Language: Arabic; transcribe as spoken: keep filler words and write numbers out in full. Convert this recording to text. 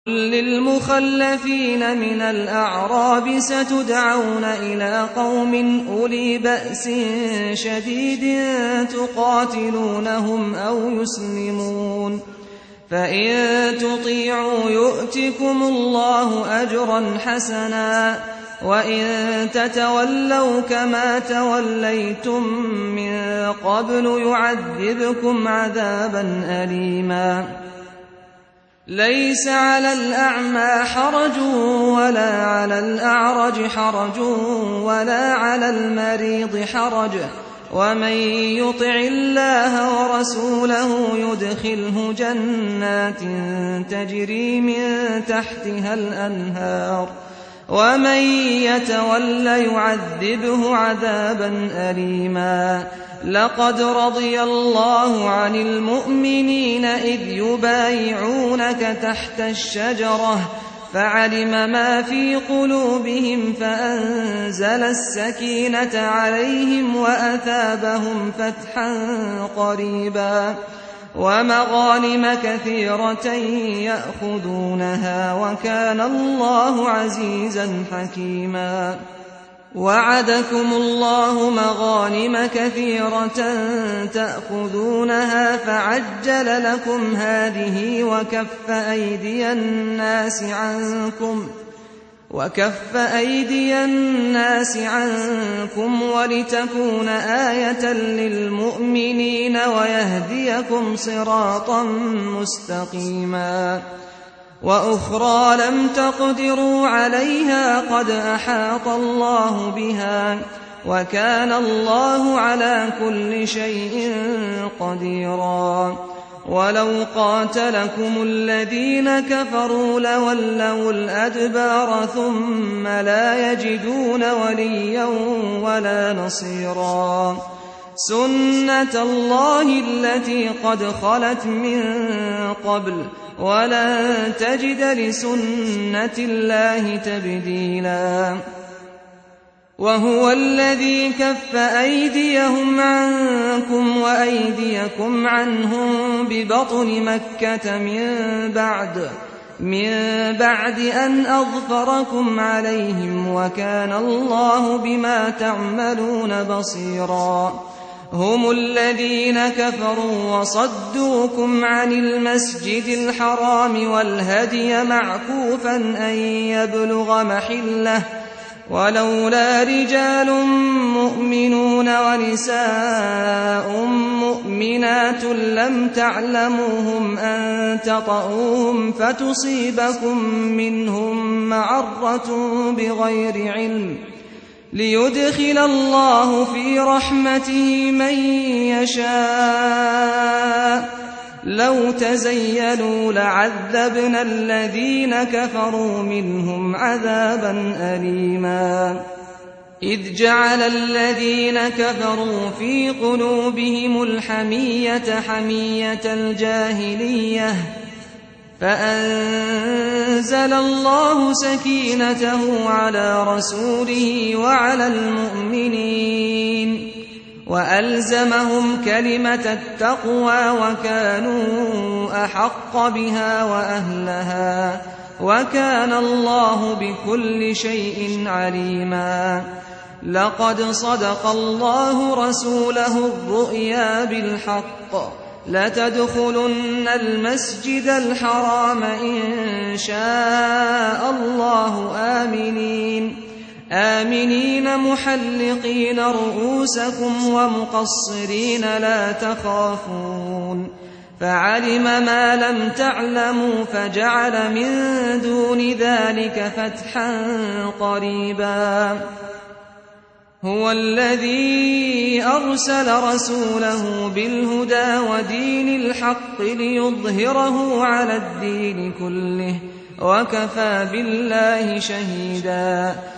للمخلفين من الأعراب ستدعون إلى قوم أولي بأس شديد تقاتلونهم أو يسلمون فإن تطيعوا يؤتكم الله أجرا حسنا وإن تتولوا كما توليتم من قبل يعذبكم عذابا أليما ليس على الأعمى حرج ولا على الأعرج حرج ولا على المريض حرج ومن يطع الله ورسوله يدخله جنات تجري من تحتها الأنهار ومن يتول يعذبه عذابا أليما لقد رضي الله عن المؤمنين إذ يبايعونك تحت الشجرة فعلم ما في قلوبهم فأنزل السكينة عليهم وأثابهم فتحا قريبا ومغانم كثيرة يأخذونها وكان الله عزيزا حكيما وعدكم الله مغانم كثيرة تأخذونها فعجل لكم هذه وكف أيدي الناس عنكم وكف أيدي الناس عنكم ولتكون آية للمؤمنين ويهديكم صراطا مستقيما وأخرى لم تقدروا عليها قد أحاط الله بها وكان الله على كل شيء قديرا ولو قاتلكم الذين كفروا لولوا الأدبار ثم لا يجدون وليا ولا نصيرا سنة الله التي قد خلت من قبل ولن تجد لسنة الله تبديلا وهو الذي كف أيديهم عنكم وأيديكم عنهم ببطن مكة من بعد من بعد أن أظفركم عليهم وكان الله بما تعملون بصيرا هم الذين كفروا وصدوكم عن المسجد الحرام والهدي معكوفا أن يبلغ محله ولولا رجال مؤمنون ونساء مؤمنات لم تعلموهم أن تطؤوهم فتصيبكم منهم معرة بغير علم ليدخل الله في رحمته من يشاء لو تزيلوا لعذبنا الذين كفروا منهم عذابا أليما إذ جعل الذين كفروا في قلوبهم الحمية حمية الجاهلية فأنزل الله سكينته على رسوله وعلى المؤمنين وألزمهم كلمة التقوى وكانوا أحق بها وأهلها وكان الله بكل شيء عليما لقد صدق الله رسوله الرؤيا بالحق لتدخلن المسجد الحرام إن شاء الله آمنين آمنين محلقين رؤوسكم ومقصرين لا تخافون فعلم ما لم تعلموا فجعل من دون ذلك فتحا قريبا هو الذي أرسل رسوله بالهدى ودين الحق ليظهره على الدين كله وكفى بالله شهيدا